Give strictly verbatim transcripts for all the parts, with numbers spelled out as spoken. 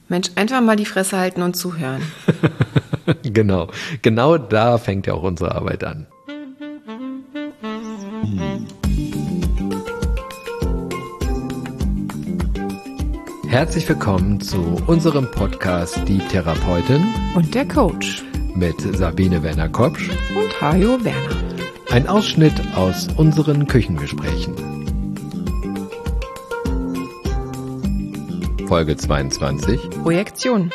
Mensch, einfach mal die Fresse halten und zuhören. Genau, genau da fängt ja auch unsere Arbeit an. Herzlich willkommen zu unserem Podcast Die Therapeutin Und der Coach. mit Sabine Werner-Kopsch Und Hajo Werner. Ein Ausschnitt aus unseren Küchengesprächen. Folge zweiundzwanzig. Projektion.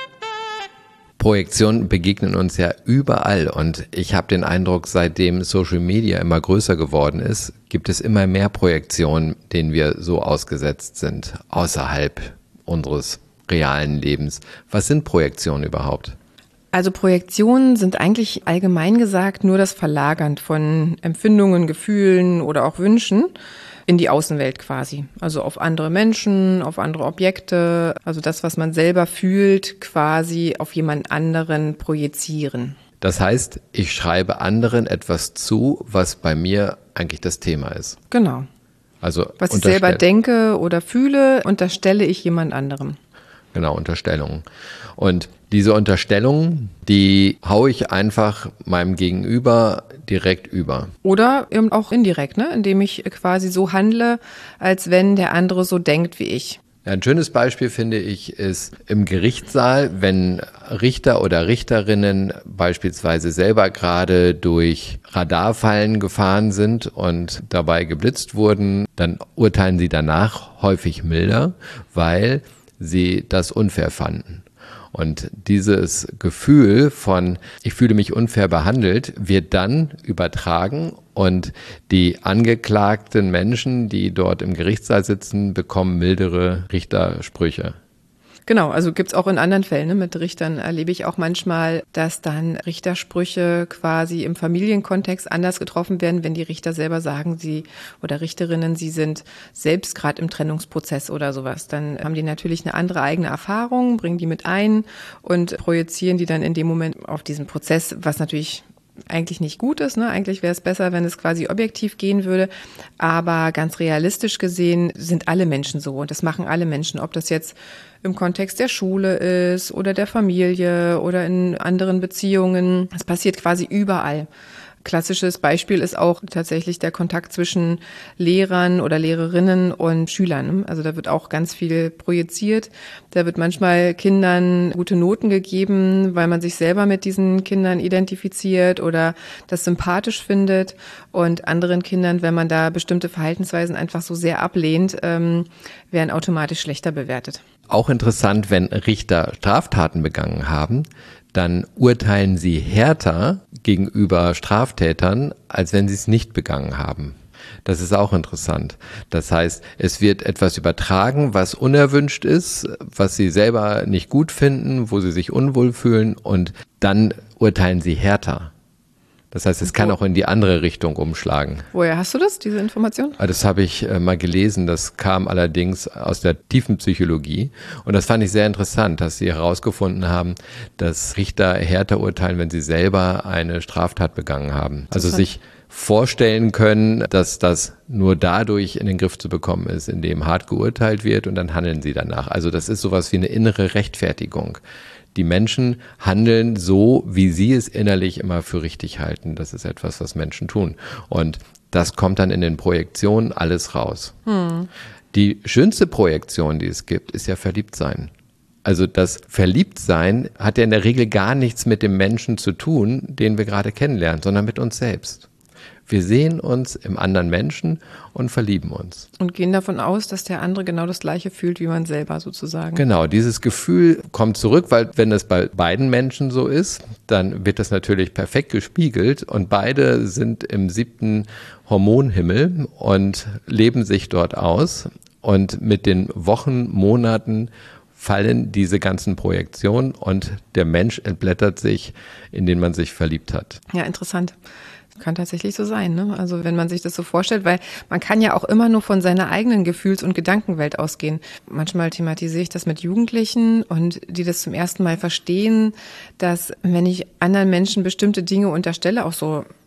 Projektionen begegnen uns ja überall und ich habe den Eindruck, seitdem Social Media immer größer geworden ist, gibt es immer mehr Projektionen, denen wir so ausgesetzt sind, außerhalb unseres realen Lebens. Was sind Projektionen überhaupt? Also Projektionen sind eigentlich allgemein gesagt nur das Verlagern von Empfindungen, Gefühlen oder auch Wünschen in die Außenwelt quasi. Also auf andere Menschen, auf andere Objekte, also das, was man selber fühlt, quasi auf jemand anderen projizieren. Das heißt, ich schreibe anderen etwas zu, was bei mir eigentlich das Thema ist. Genau. Also Was ich selber denke oder fühle, unterstelle ich jemand anderem. Genau, Unterstellungen. Und diese Unterstellungen, die haue ich einfach meinem Gegenüber direkt über. Oder eben auch indirekt, ne? Indem ich quasi so handle, als wenn der andere so denkt wie ich. Ja, ein schönes Beispiel, finde ich, ist im Gerichtssaal, wenn Richter oder Richterinnen beispielsweise selber gerade durch Radarfallen gefahren sind und dabei geblitzt wurden, dann urteilen sie danach häufig milder, weil sie das unfair fanden. Und dieses Gefühl von, ich fühle mich unfair behandelt, wird dann übertragen und die angeklagten Menschen, die dort im Gerichtssaal sitzen, bekommen mildere Richtersprüche. Genau, also gibt's auch in anderen Fällen. Ne? Mit Richtern erlebe ich auch manchmal, dass dann Richtersprüche quasi im Familienkontext anders getroffen werden, wenn die Richter selber sagen, sie oder Richterinnen, sie sind selbst gerade im Trennungsprozess oder sowas. Dann haben die natürlich eine andere eigene Erfahrung, bringen die mit ein und projizieren die dann in dem Moment auf diesen Prozess, was natürlich eigentlich nicht gut ist, ne? Eigentlich wäre es besser, wenn es quasi objektiv gehen würde, aber ganz realistisch gesehen sind alle Menschen so und das machen alle Menschen, ob das jetzt im Kontext der Schule ist oder der Familie oder in anderen Beziehungen. Das passiert quasi überall. Klassisches Beispiel ist auch tatsächlich der Kontakt zwischen Lehrern oder Lehrerinnen und Schülern. Also da wird auch ganz viel projiziert. Da wird manchmal Kindern gute Noten gegeben, weil man sich selber mit diesen Kindern identifiziert oder das sympathisch findet. Und anderen Kindern, wenn man da bestimmte Verhaltensweisen einfach so sehr ablehnt, ähm, werden automatisch schlechter bewertet. Auch interessant, wenn Richter Straftaten begangen haben, dann urteilen sie härter gegenüber Straftätern, als wenn sie es nicht begangen haben. Das ist auch interessant. Das heißt, es wird etwas übertragen, was unerwünscht ist, was sie selber nicht gut finden, wo sie sich unwohl fühlen und dann urteilen sie härter. Das heißt, es kann auch in die andere Richtung umschlagen. Woher hast du das, diese Information? Das habe ich mal gelesen, das kam allerdings aus der Tiefenpsychologie und das fand ich sehr interessant, dass sie herausgefunden haben, dass Richter härter urteilen, wenn sie selber eine Straftat begangen haben. Also sich vorstellen können, dass das nur dadurch in den Griff zu bekommen ist, indem hart geurteilt wird und dann handeln sie danach. Also das ist sowas wie eine innere Rechtfertigung. Die Menschen handeln so, wie sie es innerlich immer für richtig halten. Das ist etwas, was Menschen tun. Und das kommt dann in den Projektionen alles raus. Hm. Die schönste Projektion, die es gibt, ist ja Verliebtsein. Also das Verliebtsein hat ja in der Regel gar nichts mit dem Menschen zu tun, den wir gerade kennenlernen, sondern mit uns selbst. Wir sehen uns im anderen Menschen und verlieben uns. Und gehen davon aus, dass der andere genau das Gleiche fühlt wie man selber sozusagen. Genau, dieses Gefühl kommt zurück, weil wenn es bei beiden Menschen so ist, dann wird das natürlich perfekt gespiegelt und beide sind im siebten Hormonhimmel und leben sich dort aus. Und mit den Wochen, Monaten fallen diese ganzen Projektionen und der Mensch entblättert sich, in den man sich verliebt hat. Ja, interessant. Kann tatsächlich so sein, ne? Also wenn man sich das so vorstellt, weil man kann ja auch immer nur von seiner eigenen Gefühls- und Gedankenwelt ausgehen. Manchmal thematisiere ich das mit Jugendlichen und die das zum ersten Mal verstehen, dass wenn ich anderen Menschen bestimmte Dinge unterstelle, auch so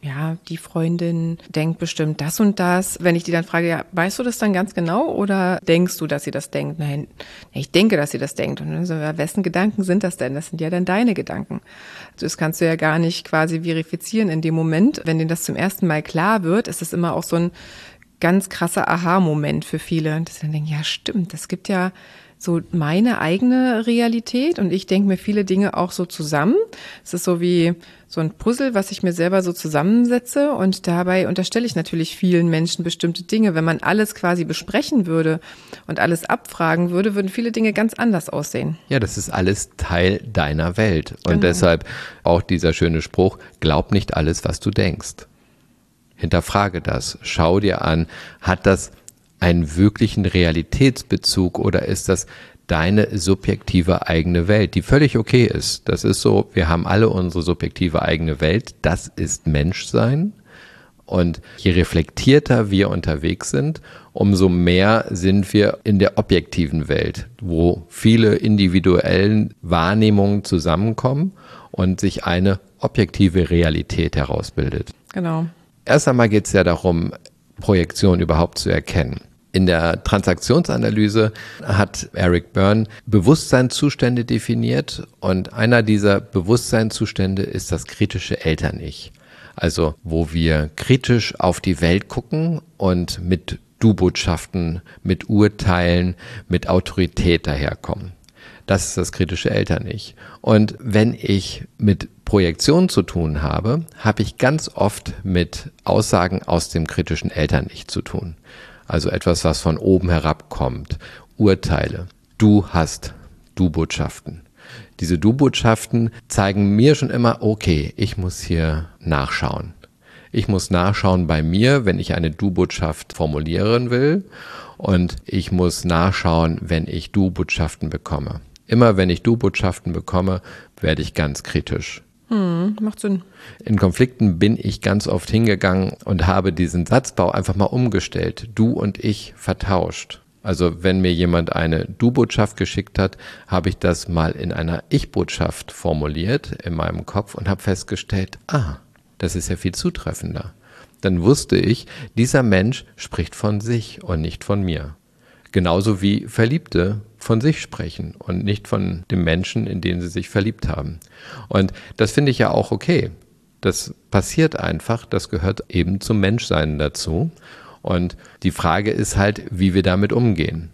ja, die Freundin denkt bestimmt das und das. Wenn ich die dann frage, ja, weißt du das dann ganz genau oder denkst du, dass sie das denkt? Nein, ich denke, dass sie das denkt. Und dann so, ja, wessen Gedanken sind das denn? Das sind ja dann deine Gedanken. Das kannst du ja gar nicht quasi verifizieren in dem Moment. Wenn denen das zum ersten Mal klar wird, ist es immer auch so ein ganz krasser Aha-Moment für viele. Und dass sie dann denken, ja, stimmt, es gibt ja so meine eigene Realität und ich denke mir viele Dinge auch so zusammen. Es ist so wie so ein Puzzle, was ich mir selber so zusammensetze und dabei unterstelle ich natürlich vielen Menschen bestimmte Dinge. Wenn man alles quasi besprechen würde und alles abfragen würde, würden viele Dinge ganz anders aussehen. Ja, das ist alles Teil deiner Welt und Genau. deshalb auch dieser schöne Spruch, glaub nicht alles, was du denkst. Hinterfrage das, schau dir an, hat das einen wirklichen Realitätsbezug oder ist das deine subjektive eigene Welt, die völlig okay ist. Das ist so, wir haben alle unsere subjektive eigene Welt, das ist Menschsein und je reflektierter wir unterwegs sind, umso mehr sind wir in der objektiven Welt, wo viele individuelle Wahrnehmungen zusammenkommen und sich eine objektive Realität herausbildet. Genau. Erst einmal geht es ja darum, Projektion überhaupt zu erkennen. In der Transaktionsanalyse hat Eric Berne Bewusstseinszustände definiert und einer dieser Bewusstseinszustände ist das kritische Eltern-Ich. Also wo wir kritisch auf die Welt gucken und mit Du-Botschaften, mit Urteilen, mit Autorität daherkommen. Das ist das kritische Eltern-Ich. Und wenn ich mit Projektion zu tun habe, habe ich ganz oft mit Aussagen aus dem kritischen Eltern-Ich zu tun. Also etwas, was von oben herabkommt. Urteile. Du hast Du-Botschaften. Diese Du-Botschaften zeigen mir schon immer, okay, ich muss hier nachschauen. Ich muss nachschauen bei mir, wenn ich eine Du-Botschaft formulieren will. Und ich muss nachschauen, wenn ich Du-Botschaften bekomme. Immer wenn ich Du-Botschaften bekomme, werde ich ganz kritisch. Hm, macht Sinn. In Konflikten bin ich ganz oft hingegangen und habe diesen Satzbau einfach mal umgestellt. Du und ich vertauscht. Also wenn mir jemand eine Du-Botschaft geschickt hat, habe ich das mal in einer Ich-Botschaft formuliert in meinem Kopf und habe festgestellt, ah, das ist ja viel zutreffender. Dann wusste ich, dieser Mensch spricht von sich und nicht von mir. Genauso wie Verliebte von sich sprechen und nicht von dem Menschen, in den sie sich verliebt haben. Und das finde ich ja auch okay. Das passiert einfach, das gehört eben zum Menschsein dazu. Und die Frage ist halt, wie wir damit umgehen.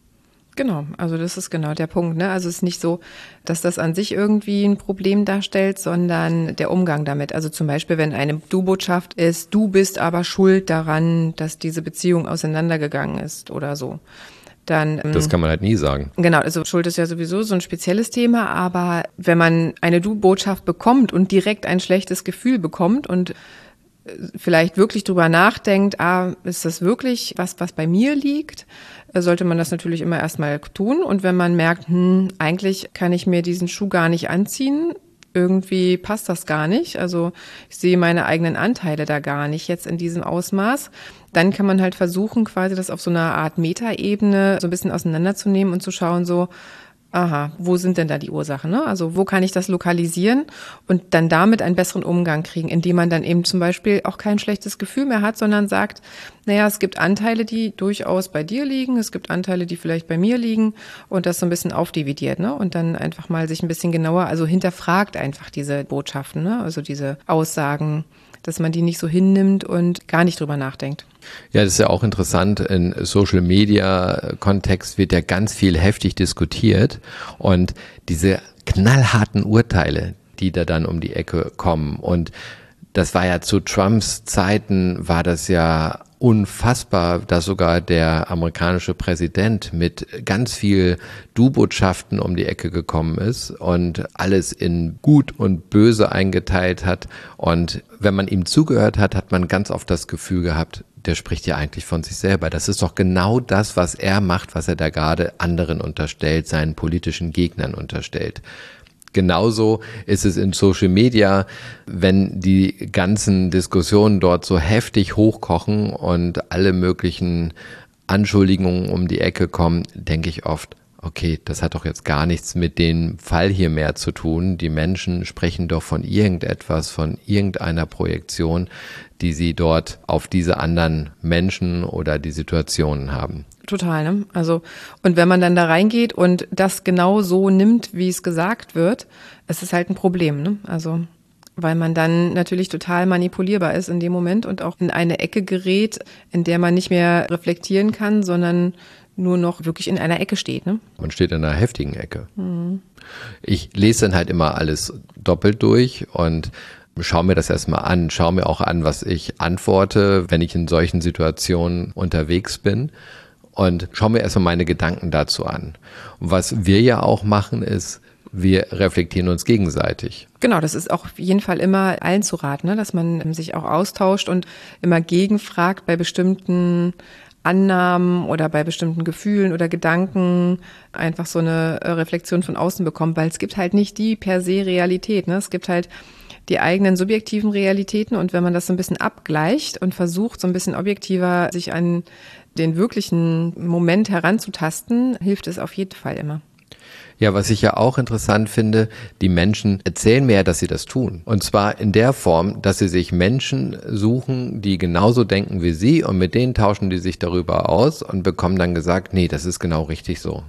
Genau, also das ist genau der Punkt, ne? Also es ist nicht so, dass das an sich irgendwie ein Problem darstellt, sondern der Umgang damit. Also zum Beispiel, wenn eine Du-Botschaft ist, du bist aber schuld daran, dass diese Beziehung auseinandergegangen ist oder so. Dann, ähm, das kann man halt nie sagen. Genau, also Schuld ist ja sowieso so ein spezielles Thema, aber wenn man eine Du-Botschaft bekommt und direkt ein schlechtes Gefühl bekommt und vielleicht wirklich drüber nachdenkt, ah, ist das wirklich was, was bei mir liegt, sollte man das natürlich immer erstmal tun. Und wenn man merkt, hm, eigentlich kann ich mir diesen Schuh gar nicht anziehen, irgendwie passt das gar nicht, also ich sehe meine eigenen Anteile da gar nicht jetzt in diesem Ausmaß, dann kann man halt versuchen, quasi das auf so einer Art Metaebene so ein bisschen auseinanderzunehmen und zu schauen, so, aha, wo sind denn da die Ursachen, ne? Also wo kann ich das lokalisieren und dann damit einen besseren Umgang kriegen, indem man dann eben zum Beispiel auch kein schlechtes Gefühl mehr hat, sondern sagt, naja, es gibt Anteile, die durchaus bei dir liegen, es gibt Anteile, die vielleicht bei mir liegen und das so ein bisschen aufdividiert, ne? Und dann einfach mal sich ein bisschen genauer, also hinterfragt einfach diese Botschaften, ne? Also diese Aussagen, dass man die nicht so hinnimmt und gar nicht drüber nachdenkt. Ja, das ist ja auch interessant. In Social-Media-Kontext wird ja ganz viel heftig diskutiert und diese knallharten Urteile, die da dann um die Ecke kommen und das war ja zu Trumps Zeiten, war das ja unfassbar, dass sogar der amerikanische Präsident mit ganz viel Du-Botschaften um die Ecke gekommen ist und alles in Gut und Böse eingeteilt hat. Und wenn man ihm zugehört hat, hat man ganz oft das Gefühl gehabt, der spricht ja eigentlich von sich selber. Das ist doch genau das, was er macht, was er da gerade anderen unterstellt, seinen politischen Gegnern unterstellt. Genauso ist es in Social Media, wenn die ganzen Diskussionen dort so heftig hochkochen und alle möglichen Anschuldigungen um die Ecke kommen, denke ich oft, okay, das hat doch jetzt gar nichts mit dem Fall hier mehr zu tun. Die Menschen sprechen doch von irgendetwas, von irgendeiner Projektion, die sie dort auf diese anderen Menschen oder die Situationen haben. Total, ne? Also, und wenn man dann da reingeht und das genau so nimmt, wie es gesagt wird, es ist halt ein Problem, ne? Also, weil man dann natürlich total manipulierbar ist in dem Moment und auch in eine Ecke gerät, in der man nicht mehr reflektieren kann, sondern nur noch wirklich in einer Ecke steht, ne? Man steht in einer heftigen Ecke. Mhm. Ich lese dann halt immer alles doppelt durch und schau mir das erstmal an, schau mir auch an, was ich antworte, wenn ich in solchen Situationen unterwegs bin und schau mir erstmal meine Gedanken dazu an. Und was wir ja auch machen ist, wir reflektieren uns gegenseitig. Genau, das ist auch auf jeden Fall immer allen zu raten, ne? Dass man sich auch austauscht und immer gegenfragt bei bestimmten Annahmen oder bei bestimmten Gefühlen oder Gedanken einfach so eine Reflexion von außen bekommt, weil es gibt halt nicht die per se Realität, ne? Es gibt halt die eigenen subjektiven Realitäten und wenn man das so ein bisschen abgleicht und versucht, so ein bisschen objektiver sich an den wirklichen Moment heranzutasten, hilft es auf jeden Fall immer. Ja, was ich ja auch interessant finde, die Menschen erzählen mir ja, dass sie das tun. Und zwar in der Form, dass sie sich Menschen suchen, die genauso denken wie sie und mit denen tauschen die sich darüber aus und bekommen dann gesagt, nee, das ist genau richtig so.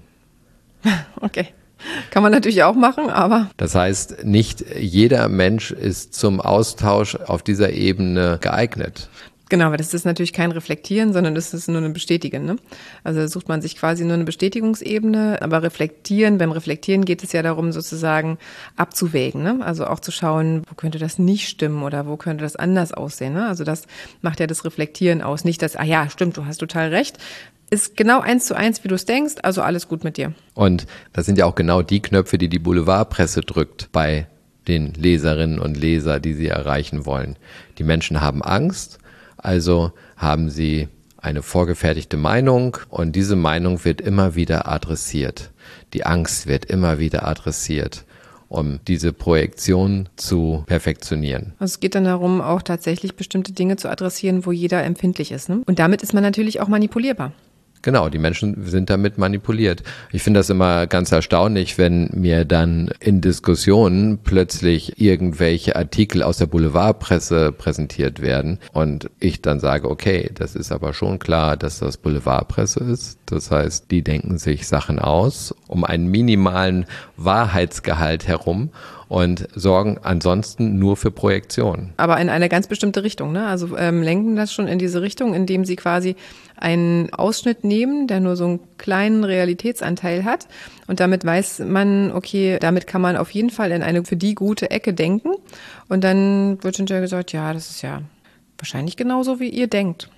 Okay. Kann man natürlich auch machen, aber... Das heißt, nicht jeder Mensch ist zum Austausch auf dieser Ebene geeignet. Genau, aber das ist natürlich kein Reflektieren, sondern das ist nur ein Bestätigen, ne? Also da sucht man sich quasi nur eine Bestätigungsebene, aber reflektieren, beim Reflektieren geht es ja darum, sozusagen abzuwägen, ne? Also auch zu schauen, wo könnte das nicht stimmen oder wo könnte das anders aussehen, ne? Also das macht ja das Reflektieren aus. Nicht das, ah ja, stimmt, du hast total recht. Ist genau eins zu eins, wie du es denkst, also alles gut mit dir. Und das sind ja auch genau die Knöpfe, die die Boulevardpresse drückt bei den Leserinnen und Lesern, die sie erreichen wollen. Die Menschen haben Angst. Also haben sie eine vorgefertigte Meinung und diese Meinung wird immer wieder adressiert. Die Angst wird immer wieder adressiert, um diese Projektion zu perfektionieren. Also es geht dann darum, auch tatsächlich bestimmte Dinge zu adressieren, wo jeder empfindlich ist, ne? Und damit ist man natürlich auch manipulierbar. Genau, die Menschen sind damit manipuliert. Ich finde das immer ganz erstaunlich, wenn mir dann in Diskussionen plötzlich irgendwelche Artikel aus der Boulevardpresse präsentiert werden und ich dann sage, okay, das ist aber schon klar, dass das Boulevardpresse ist. Das heißt, die denken sich Sachen aus um einen minimalen Wahrheitsgehalt herum und sorgen ansonsten nur für Projektion. Aber in eine ganz bestimmte Richtung, ne? Also ähm, lenken das schon in diese Richtung, indem sie quasi einen Ausschnitt nehmen, der nur so einen kleinen Realitätsanteil hat. Und damit weiß man, okay, damit kann man auf jeden Fall in eine für die gute Ecke denken. Und dann wird hinterher gesagt, ja, das ist ja wahrscheinlich genauso, wie ihr denkt.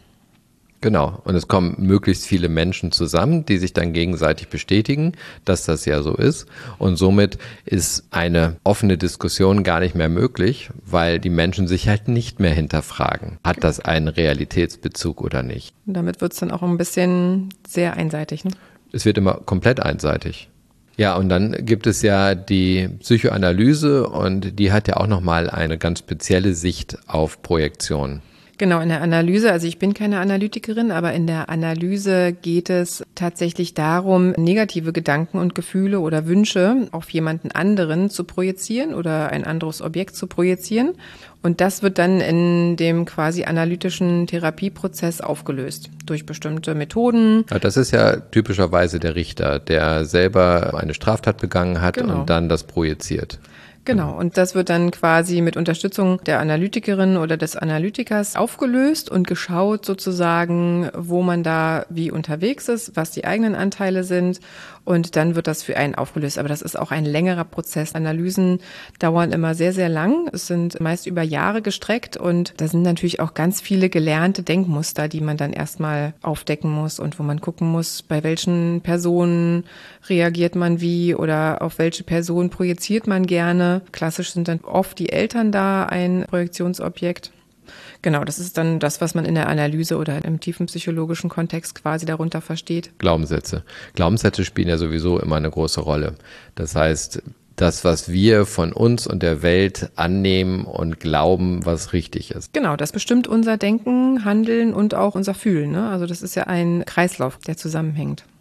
Genau. Und es kommen möglichst viele Menschen zusammen, die sich dann gegenseitig bestätigen, dass das ja so ist. Und somit ist eine offene Diskussion gar nicht mehr möglich, weil die Menschen sich halt nicht mehr hinterfragen. Hat das einen Realitätsbezug oder nicht? Und damit wird es dann auch ein bisschen sehr einseitig, ne? Es wird immer komplett einseitig. Ja, und dann gibt es ja die Psychoanalyse und die hat ja auch nochmal eine ganz spezielle Sicht auf Projektion. Genau, in der Analyse, also ich bin keine Analytikerin, aber in der Analyse geht es tatsächlich darum, negative Gedanken und Gefühle oder Wünsche auf jemanden anderen zu projizieren oder ein anderes Objekt zu projizieren. Und das wird dann in dem quasi analytischen Therapieprozess aufgelöst durch bestimmte Methoden. Ja, das ist ja typischerweise der Richter, der selber eine Straftat begangen hat, genau, und dann das projiziert. Genau, und das wird dann quasi mit Unterstützung der Analytikerin oder des Analytikers aufgelöst und geschaut sozusagen, wo man da wie unterwegs ist, was die eigenen Anteile sind und dann wird das für einen aufgelöst. Aber das ist auch ein längerer Prozess. Analysen dauern immer sehr, sehr lang. Es sind meist über Jahre gestreckt und da sind natürlich auch ganz viele gelernte Denkmuster, die man dann erstmal aufdecken muss und wo man gucken muss, bei welchen Personen reagiert man wie oder auf welche Person projiziert man gerne. Klassisch sind dann oft die Eltern da ein Projektionsobjekt. Genau, das ist dann das, was man in der Analyse oder im tiefen psychologischen Kontext quasi darunter versteht. Glaubenssätze. Glaubenssätze spielen ja sowieso immer eine große Rolle. Das heißt, das, was wir von uns und der Welt annehmen und glauben, was richtig ist. Genau, das bestimmt unser Denken, Handeln und auch unser Fühlen, ne? Also das ist ja ein Kreislauf, der zusammenhängt.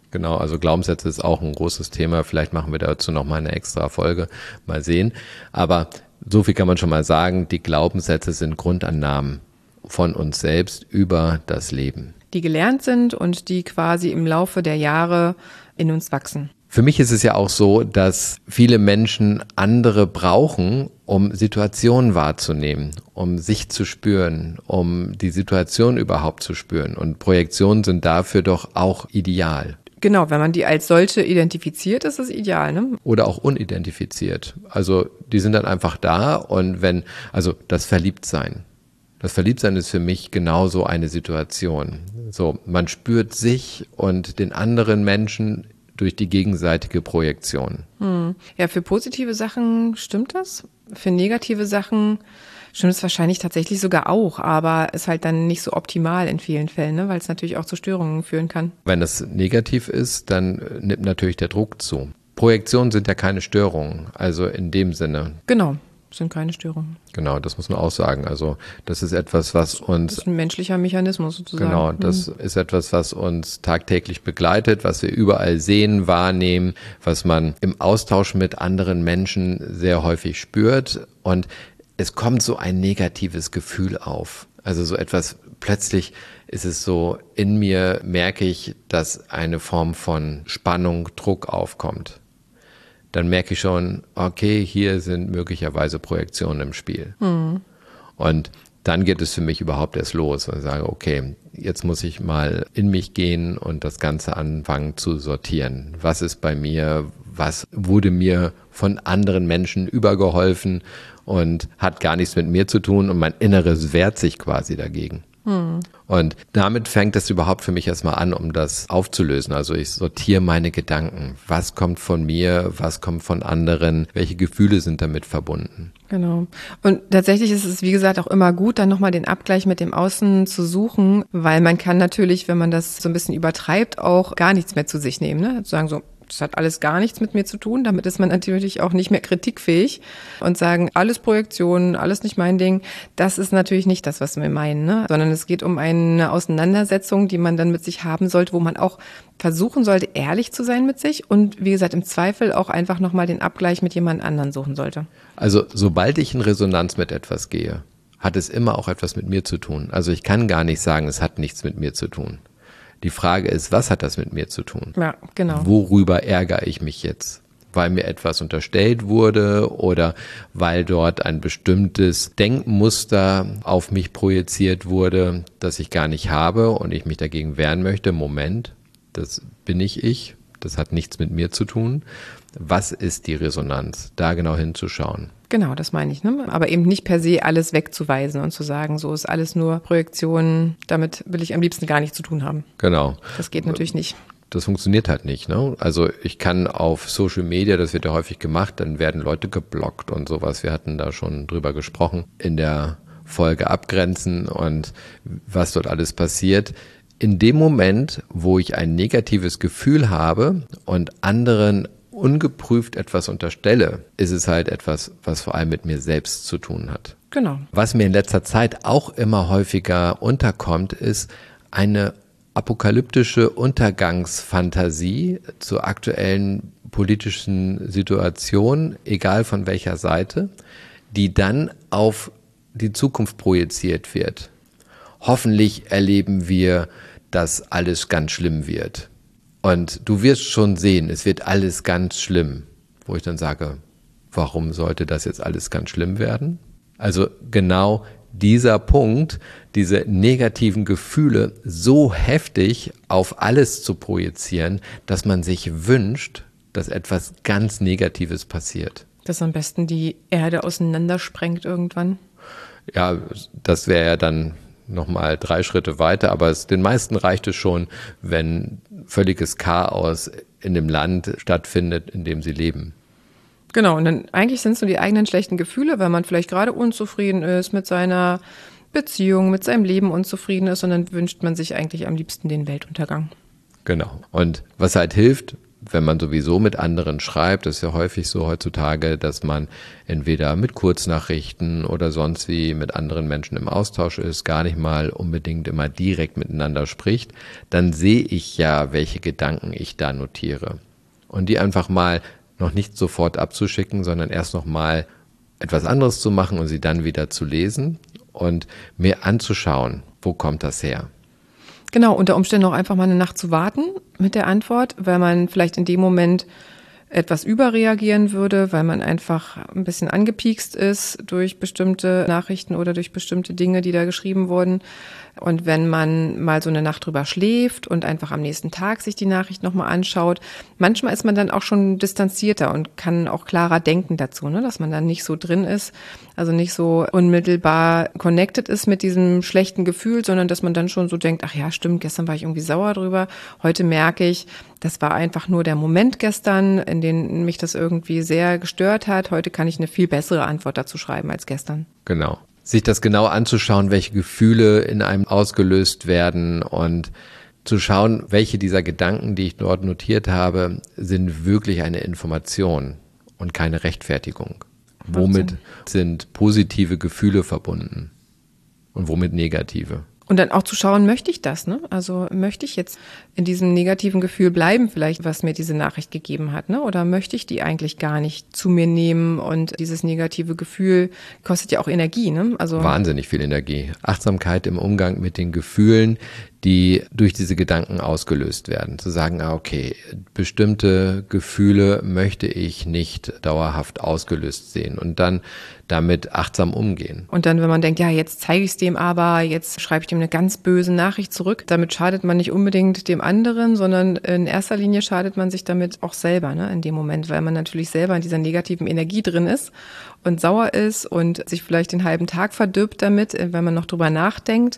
Genau, also Glaubenssätze ist auch ein großes Thema. Vielleicht machen wir dazu nochmal eine extra Folge. Mal sehen. Aber so viel kann man schon mal sagen. Die Glaubenssätze sind Grundannahmen von uns selbst über das Leben. Die gelernt sind und die quasi im Laufe der Jahre in uns wachsen. Für mich ist es ja auch so, dass viele Menschen andere brauchen, um Situationen wahrzunehmen, um sich zu spüren, um die Situation überhaupt zu spüren. Und Projektionen sind dafür doch auch ideal. Genau, wenn man die als solche identifiziert, ist es ideal, ne? Oder auch unidentifiziert. Also die sind dann einfach da und wenn, also das Verliebtsein. Das Verliebtsein ist für mich genauso eine Situation. So, man spürt sich und den anderen Menschen durch die gegenseitige Projektion. Hm. Ja, für positive Sachen stimmt das. Für negative Sachen stimmt es wahrscheinlich tatsächlich sogar auch, aber ist halt dann nicht so optimal in vielen Fällen, ne? Weil es natürlich auch zu Störungen führen kann. Wenn das negativ ist, dann nimmt natürlich der Druck zu. Projektionen sind ja keine Störungen, also in dem Sinne. Genau. Sind keine Störungen. Genau, das muss man auch sagen. Also das ist etwas, was uns... Das ist ein menschlicher Mechanismus sozusagen. Genau, das mhm. ist etwas, was uns tagtäglich begleitet, was wir überall sehen, wahrnehmen, was man im Austausch mit anderen Menschen sehr häufig spürt. Und es kommt so ein negatives Gefühl auf. Also so etwas, plötzlich ist es so, in mir merke ich, dass eine Form von Spannung, Druck aufkommt. Dann merke ich schon, okay, hier sind möglicherweise Projektionen im Spiel. Mhm. Und dann geht es für mich überhaupt erst los. Und ich sage, okay, jetzt muss ich mal in mich gehen und das Ganze anfangen zu sortieren. Was ist bei mir? Was wurde mir von anderen Menschen übergeholfen und hat gar nichts mit mir zu tun? Und mein Inneres wehrt sich quasi dagegen. Hm. Und damit fängt es überhaupt für mich erstmal an, um das aufzulösen. Also ich sortiere meine Gedanken. Was kommt von mir? Was kommt von anderen? Welche Gefühle sind damit verbunden? Genau. Und tatsächlich ist es, wie gesagt, auch immer gut, dann nochmal den Abgleich mit dem Außen zu suchen, weil man kann natürlich, wenn man das so ein bisschen übertreibt, auch gar nichts mehr zu sich nehmen, ne? Zu sagen so, das hat alles gar nichts mit mir zu tun. Damit ist man natürlich auch nicht mehr kritikfähig und sagen, alles Projektionen, alles nicht mein Ding. Das ist natürlich nicht das, was wir meinen, ne? Sondern es geht um eine Auseinandersetzung, die man dann mit sich haben sollte, wo man auch versuchen sollte, ehrlich zu sein mit sich und wie gesagt, im Zweifel auch einfach nochmal den Abgleich mit jemand anderen suchen sollte. Also sobald ich in Resonanz mit etwas gehe, hat es immer auch etwas mit mir zu tun. Also ich kann gar nicht sagen, es hat nichts mit mir zu tun. Die Frage ist, was hat das mit mir zu tun? Ja, genau. Worüber ärgere ich mich jetzt? Weil mir etwas unterstellt wurde oder weil dort ein bestimmtes Denkmuster auf mich projiziert wurde, das ich gar nicht habe und ich mich dagegen wehren möchte. Moment, das bin nicht ich, das hat nichts mit mir zu tun. Was ist die Resonanz? Da genau hinzuschauen. Genau, das meine ich, ne? Aber eben nicht per se alles wegzuweisen und zu sagen, so ist alles nur Projektion, damit will ich am liebsten gar nichts zu tun haben. Genau. Das geht natürlich nicht. Das funktioniert halt nicht, ne? Also ich kann auf Social Media, das wird ja häufig gemacht, dann werden Leute geblockt und sowas. Wir hatten da schon drüber gesprochen in der Folge Abgrenzen und was dort alles passiert. In dem Moment, wo ich ein negatives Gefühl habe und anderen ungeprüft etwas unterstelle, ist es halt etwas, was vor allem mit mir selbst zu tun hat. Genau. Was mir in letzter Zeit auch immer häufiger unterkommt, ist eine apokalyptische Untergangsfantasie zur aktuellen politischen Situation, egal von welcher Seite, die dann auf die Zukunft projiziert wird. Hoffentlich erleben wir, dass alles ganz schlimm wird. Und du wirst schon sehen, es wird alles ganz schlimm. Wo ich dann sage, warum sollte das jetzt alles ganz schlimm werden? Also genau dieser Punkt, diese negativen Gefühle so heftig auf alles zu projizieren, dass man sich wünscht, dass etwas ganz Negatives passiert. Dass am besten die Erde auseinandersprengt irgendwann. Ja, das wäre ja dann nochmal drei Schritte weiter, aber es, den meisten reicht es schon, wenn völliges Chaos in dem Land stattfindet, in dem sie leben. Genau, und dann eigentlich sind es nur die eigenen schlechten Gefühle, weil man vielleicht gerade unzufrieden ist mit seiner Beziehung, mit seinem Leben unzufrieden ist und dann wünscht man sich eigentlich am liebsten den Weltuntergang. Genau. Und was halt hilft, wenn man sowieso mit anderen schreibt, das ist ja häufig so heutzutage, dass man entweder mit Kurznachrichten oder sonst wie mit anderen Menschen im Austausch ist, gar nicht mal unbedingt immer direkt miteinander spricht, dann sehe ich ja, welche Gedanken ich da notiere. Und die einfach mal noch nicht sofort abzuschicken, sondern erst noch mal etwas anderes zu machen und sie dann wieder zu lesen und mir anzuschauen, wo kommt das her? Genau, unter Umständen auch einfach mal eine Nacht zu warten mit der Antwort, weil man vielleicht in dem Moment etwas überreagieren würde, weil man einfach ein bisschen angepiekst ist durch bestimmte Nachrichten oder durch bestimmte Dinge, die da geschrieben wurden. Und wenn man mal so eine Nacht drüber schläft und einfach am nächsten Tag sich die Nachricht nochmal anschaut, manchmal ist man dann auch schon distanzierter und kann auch klarer denken dazu, ne? Dass man dann nicht so drin ist, also nicht so unmittelbar connected ist mit diesem schlechten Gefühl, sondern dass man dann schon so denkt, ach ja, stimmt, gestern war ich irgendwie sauer drüber. Heute merke ich, das war einfach nur der Moment gestern, in dem mich das irgendwie sehr gestört hat. Heute kann ich eine viel bessere Antwort dazu schreiben als gestern. Genau. Sich das genau anzuschauen, welche Gefühle in einem ausgelöst werden und zu schauen, welche dieser Gedanken, die ich dort notiert habe, sind wirklich eine Information und keine Rechtfertigung. Womit sind positive Gefühle verbunden und womit negative? Und dann auch zu schauen, möchte ich das, ne? Also möchte ich jetzt in diesem negativen Gefühl bleiben vielleicht, was mir diese Nachricht gegeben hat, ne? Oder möchte ich die eigentlich gar nicht zu mir nehmen? Und dieses negative Gefühl kostet ja auch Energie, ne? Also wahnsinnig viel Energie. Achtsamkeit im Umgang mit den Gefühlen, die durch diese Gedanken ausgelöst werden. Zu sagen, ah, okay, bestimmte Gefühle möchte ich nicht dauerhaft ausgelöst sehen und dann damit achtsam umgehen. Und dann, wenn man denkt, ja, jetzt zeige ich es dem aber, jetzt schreibe ich dem eine ganz böse Nachricht zurück, damit schadet man nicht unbedingt dem anderen, sondern in erster Linie schadet man sich damit auch selber, ne, in dem Moment, weil man natürlich selber in dieser negativen Energie drin ist und sauer ist und sich vielleicht den halben Tag verdirbt damit, wenn man noch drüber nachdenkt.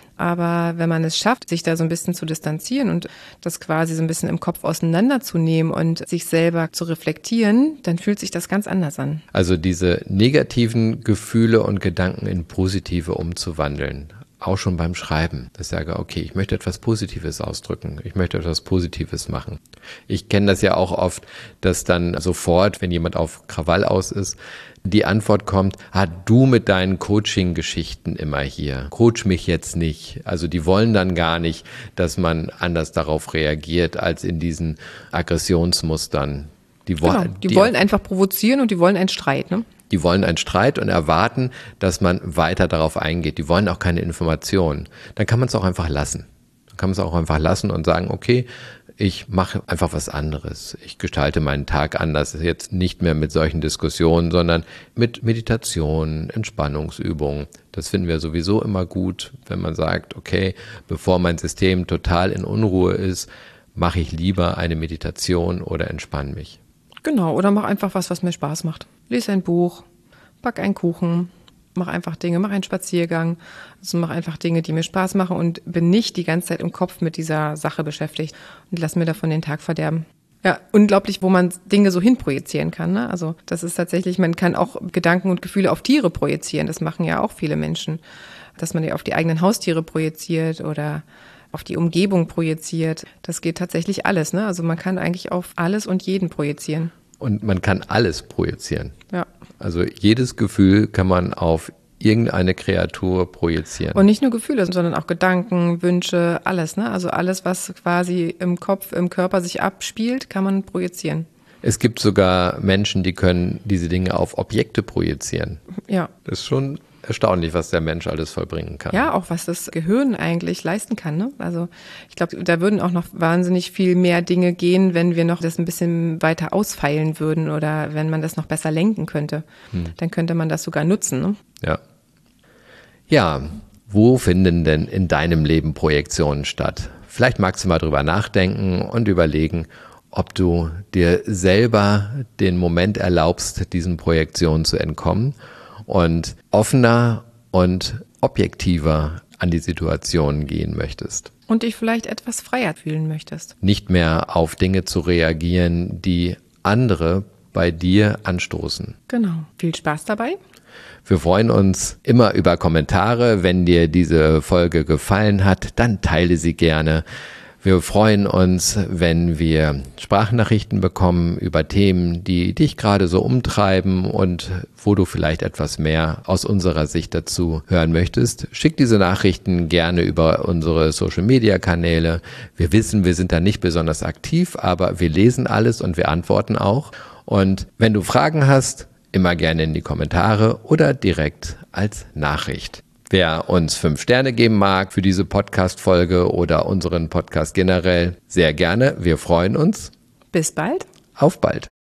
Aber wenn man es schafft, sich da so ein bisschen zu distanzieren und das quasi so ein bisschen im Kopf auseinanderzunehmen und sich selber zu reflektieren, dann fühlt sich das ganz anders an. Also diese negativen Gefühle und Gedanken in positive umzuwandeln. Auch schon beim Schreiben. Dass ich sage, okay, ich möchte etwas Positives ausdrücken. Ich möchte etwas Positives machen. Ich kenne das ja auch oft, dass dann sofort, wenn jemand auf Krawall aus ist, die Antwort kommt, ah, du mit deinen Coaching-Geschichten immer hier. Coach mich jetzt nicht. Also die wollen dann gar nicht, dass man anders darauf reagiert, als in diesen Aggressionsmustern. Die, wo- Genau, die, die wollen einfach provozieren und die wollen einen Streit, ne? Die wollen einen Streit und erwarten, dass man weiter darauf eingeht. Die wollen auch keine Informationen. Dann kann man es auch einfach lassen. Dann kann man es auch einfach lassen und sagen, okay, ich mache einfach was anderes. Ich gestalte meinen Tag anders. Jetzt nicht mehr mit solchen Diskussionen, sondern mit Meditation, Entspannungsübungen. Das finden wir sowieso immer gut, wenn man sagt, okay, bevor mein System total in Unruhe ist, mache ich lieber eine Meditation oder entspanne mich. Genau, oder mach einfach was, was mir Spaß macht. Lies ein Buch, back einen Kuchen, mach einfach Dinge, mach einen Spaziergang. Also mach einfach Dinge, die mir Spaß machen und bin nicht die ganze Zeit im Kopf mit dieser Sache beschäftigt und lass mir davon den Tag verderben. Ja, unglaublich, wo man Dinge so hinprojizieren kann, ne? Also das ist tatsächlich, man kann auch Gedanken und Gefühle auf Tiere projizieren. Das machen ja auch viele Menschen, dass man die auf die eigenen Haustiere projiziert oder auf die Umgebung projiziert. Das geht tatsächlich alles, ne? Also man kann eigentlich auf alles und jeden projizieren. Und man kann alles projizieren. Ja. Also jedes Gefühl kann man auf irgendeine Kreatur projizieren. Und nicht nur Gefühle, sondern auch Gedanken, Wünsche, alles, ne? Also alles, was quasi im Kopf, im Körper sich abspielt, kann man projizieren. Es gibt sogar Menschen, die können diese Dinge auf Objekte projizieren. Ja. Das ist schon erstaunlich, was der Mensch alles vollbringen kann. Ja, auch was das Gehirn eigentlich leisten kann, ne? Also ich glaube, da würden auch noch wahnsinnig viel mehr Dinge gehen, wenn wir noch das ein bisschen weiter ausfeilen würden oder wenn man das noch besser lenken könnte. Hm. Dann könnte man das sogar nutzen, ne? Ja. Ja, wo finden denn in deinem Leben Projektionen statt? Vielleicht magst du mal drüber nachdenken und überlegen, ob du dir selber den Moment erlaubst, diesen Projektionen zu entkommen und offener und objektiver an die Situation gehen möchtest. Und dich vielleicht etwas freier fühlen möchtest. Nicht mehr auf Dinge zu reagieren, die andere bei dir anstoßen. Genau. Viel Spaß dabei. Wir freuen uns immer über Kommentare. Wenn dir diese Folge gefallen hat, dann teile sie gerne. Wir freuen uns, wenn wir Sprachnachrichten bekommen über Themen, die dich gerade so umtreiben und wo du vielleicht etwas mehr aus unserer Sicht dazu hören möchtest. Schick diese Nachrichten gerne über unsere Social-Media-Kanäle. Wir wissen, wir sind da nicht besonders aktiv, aber wir lesen alles und wir antworten auch. Und wenn du Fragen hast, immer gerne in die Kommentare oder direkt als Nachricht. Wer uns fünf Sterne geben mag für diese Podcast-Folge oder unseren Podcast generell, sehr gerne. Wir freuen uns. Bis bald. Auf bald.